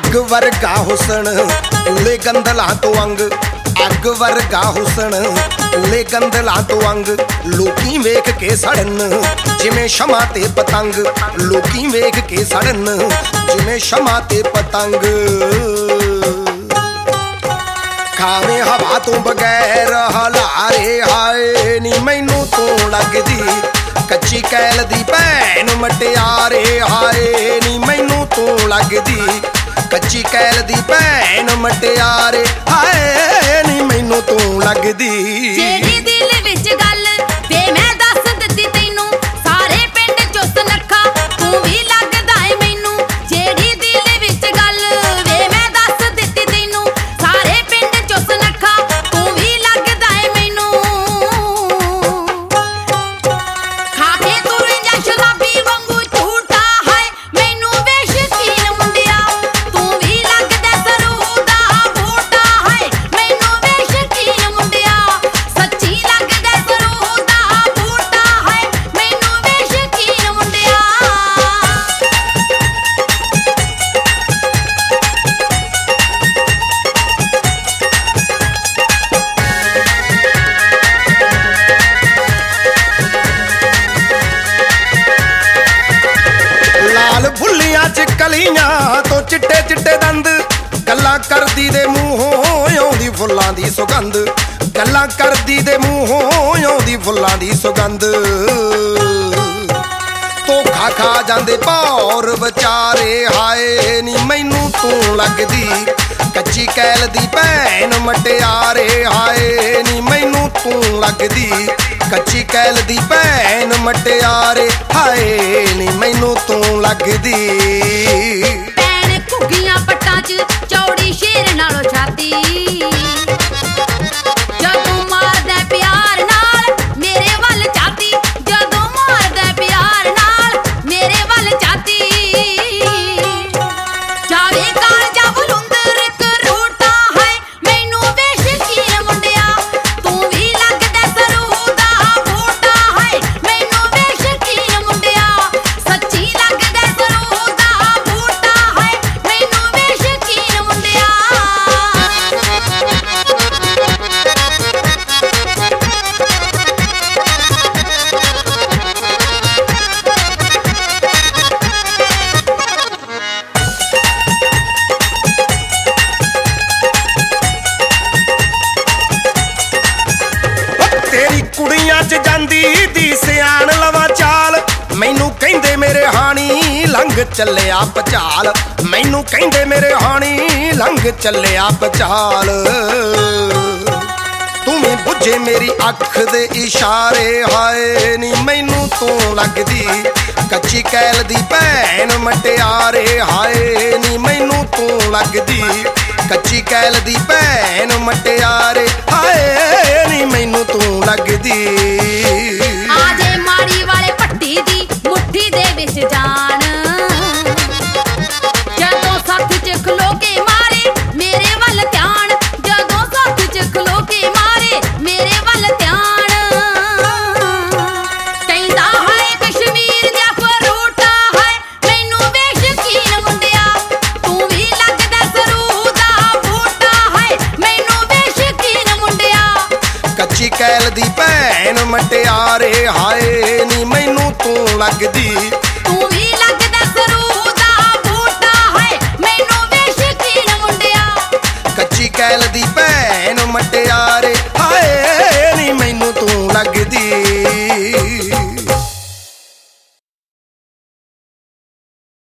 ਅੱਗ ਵਰਗਾ ਹੁਸਨ ਕੂਲੇ ਗੰਦਲਾਂ ਤੋਂ ਅੰਗ, ਅੱਗ ਵਰਗਾ ਹੁਸਨ ਕੂਲੇ ਗੰਦਲਾਂ ਤੋਂ ਅੰਗ। ਲੋਕੀ ਵੇਖ ਕੇ ਸੜਨ ਜਿਵੇਂ ਸ਼ਮਾ ਤੇ ਪਤੰਗ, ਲੋਕੀ ਵੇਖ ਕੇ ਸੜਨ ਜਿਵੇਂ ਸ਼ਮਾ ਤੇ ਪਤੰਗ। ਖਾਵੇਂ ਹਵਾ ਤੋਂ ਬਗੈਰ ਹਲਾਰੇ ਹਾਏ ਨੀ ਮੈਨੂੰ ਤੂੰ ਲੱਗਦੀ ਕੱਚੀ ਕੈਲ ਦੀ ਭੈਣ ਮਟਿਆਰੇ ਹਾਏ ਨੀ ਮੈਨੂੰ ਤੂੰ ਲੱਗਦੀ ਕੱਚੀ ਕੈਲ ਦੀ ਭੈਣ ਮਟਿਆਰੇ ਹਾਏ ਨੀ ਮੈਨੂੰ ਤੂੰ ਲੱਗਦੀ। ਜਿਹੜੀ ਦਿਲ ਵਿੱਚ ਗੱਲ ਤੇ ਮੈਂ ਦੱਸ ਦਿੱਤੀ ਤੈਨੂੰ, ਸਾਰੇ ਪਿੰਡ ਚੋਂ ਸੁਨੱਖਾ ਤੂੰ ਵੀ ਲੱਗਦਾ ਏ ਮੈਨੂੰ। ਜਿਹੜੀ ਦਿਲ ਵਿੱਚ ਗੱਲ ਵੇ ਮੈਂ ਦੱਸ ਦਿੱਤੀ ਤੈਨੂੰ, ਸਾਰੇ ਪਿੰਡ ਚੋਂ ਸੁਨੱਖਾ ਤੂੰ ਵੀ ਲੱਗਦਾ ਏ ਮੈਨੂੰ। ਖਾ ਕੇ ਤੁਰ ਜਾ ਸ਼ਰਾਬੀ ਵਾਂਗੂ ਝੂਠਾ ਹਾਏ ਮੈਨੂੰ ਵੇ ਸ਼ਕੀਨ ਮੁੰਡਿਆ, ਤੂੰ ਵੀ ਲੱਗਦਾ ਸਰੂ ਦਾ ਬੂਟਾ ਹਾਏ ਮੈਨੂੰ ਵੇ ਸ਼ਕੀਨ ਮੁੰਡਿਆ। ਸੱਚੀ ਲੱਗਦਾ ਸਰੂ ਦਾ ਬੂਟਾ ਹਾਏ ਮੈਨੂੰ ਵੇ ਸ਼ਕੀਨ ਮੁੰਡਿਆ। ਲਾਲ ਫੁੱਲੀਆਂ ਚ ਕਲੀਆਂ ਤੋਂ ਚਿੱਟੇ ਚਿੱਟੇ ਦੰਦ, ਗੱਲਾਂ ਕਰਦੀ ਦੇ ਮੂੰਹੋਂ ਆਉਂਦੀ ਫੁੱਲਾਂ ਦੀ ਸੁਗੰਧ, ਗੱਲਾਂ ਕਰਦੀ ਦੇ ਮੂੰਹੋਂ ਆਉਂਦੀ ਫੁੱਲਾਂ ਦੀ ਸੁਗੰਧ। ਧੋਖਾ ਖਾ ਜਾਂਦੇ ਭੌਰ ਵਿਚਾਰੇ ਹਾਏ ਨੀ ਮੈਨੂੰ ਤੂੰ ਲੱਗਦੀ ਕੱਚੀ ਕੈਲ ਦੀ ਭੈਣ ਮਟਿਆਰੇ ਹਾਏ ਨੀ ਮੈਨੂੰ ਤੂੰ ਲੱਗਦੀ ਕੱਚੀ ਕੈਲ ਦੀ ਭੈਣ ਮਟਿਆਰੇ ਹਾਏ ਨੀ ਮੈਨੂੰ ਤੂੰ ਲੱਗਦੀ। ਭੈਣ ਘੁੱਗੀਆਂ ਪੱਟਾਂ 'ਚ ਚੌੜੀ ਸ਼ੇਰ ਨਾਲੋਂ ਛਾਤੀ, ਜਦੋਂ ਮਾਰਦਾ ਪਿਆਰ ਨਾਲ ਮੇਰੇ ਵੱਲ ਝਾਤੀ, ਜਦੋਂ ਮਾਰਦਾ ਪਿਆਰ ਨਾਲ ਮੇਰੇ ਵੱਲ ਝਾਤੀ। ਜਾਵੇ ਕਾਲਜਾ ਬਲੁੰਦਰ ਕਰੋਟਾ ਹਾਏ ਮੈਨੂੰ ਵੇ ਸ਼ਕੀਨ ਮੁੰਡਿਆ, ਤੂੰ ਵੀ ਲੱਗਦਾ ਸਰੂ ਦਾ ਬੂਟਾ ਹਾਏ ਮੈਨੂੰ ਵੇ ਸ਼ਕੀਨ ਮੁੰਡਿਆ। ਸੱਚੀ ਲੱਗਦਾ ਸਰੂ ਦਾ ਬੂਟਾ ਹਾਏ ਮੈਨੂੰ ਵੇ ਸ਼ਕੀਨ ਮੁੰਡਿਆ। ਤੇਰੀ ਕੁੜੀਆਂ ਚ ਜਾਂਦੀ ਦੀ ਸਿਆਣ ਲਵਾਂ ਚਾਲ, ਮੈਨੂੰ ਕਹਿੰਦੇ ਮੇਰੇ ਹਾਣੀ ਲੰਘ ਚੱਲਿਆ ਪਚਾਲ, ਮੈਨੂੰ ਕਹਿੰਦੇ ਮੇਰੇ ਹਾਣੀ ਲੰਘ ਚੱਲਿਆ ਪਚਾਲ। ਤੂੰ ਵੀ ਬੁੱਝੇ ਮੇਰੀ ਅੱਖ ਦੇ ਇਸ਼ਾਰੇ ਹਾਏ ਨੀ ਮੈਨੂੰ ਤੂੰ ਲੱਗਦੀ ਕੱਚੀ ਕੈਲ ਦੀ ਭੈਣ ਮਟਿਆਰੇ ਹਾਏ ਨੀ ਮੈਨੂੰ ਤੂੰ ਲੱਗਦੀ ਕੱਚੀ ਕੈਲ ਦੀ ਭੈਣ ਮਟਿਆਰੇ ਹਾਏ ਨੀ ਮੈਨੂੰ ਤੂੰ ਲੱਗਦੀ। ਆਜੇ ਮਾੜੀ ਵਾਲੇ ਪੱਟੀ ਦੀ ਮੁੱਠੀ ਦੇ ਵਿੱਚ ਜਾਨ, ਜਦੋਂ ਸੱਥ 'ਚ ਖਲੋ ਕੇ ਮਾਰੇ ਮੇਰੇ ਵੱਲ ਧਿਆਨ, ਜਦੋਂ ਸੱਥ 'ਚ ਖਲੋ ਕੇ ਮਾਰੇ ਮੇਰੇ ਵੱਲ ਧਿਆਨ। ਕਹਿੰਦਾ ਹਾਏ ਕਸ਼ਮੀਰ ਦਾ ਫਰੂਟਾ ਹਾਏ ਮੈਨੂੰ ਵੇ ਸ਼ਕੀਨ ਮੁੰਡਿਆ, ਤੂੰ ਵੀ ਲੱਗਦਾ ਸਰੂ ਦਾ ਬੂਟਾ ਹਾਏ ਮੈਨੂੰ ਵੇ ਸ਼ਕੀਨ ਮੁੰਡਿਆ। ਕੱਚੀ ਕੈਲ ਦੀ ਭੈਣ ਮਟਿਆਰੇ ਹਾਏ ਨੀ ਮੈਨੂੰ ਤੂੰ ਲੱਗਦੀ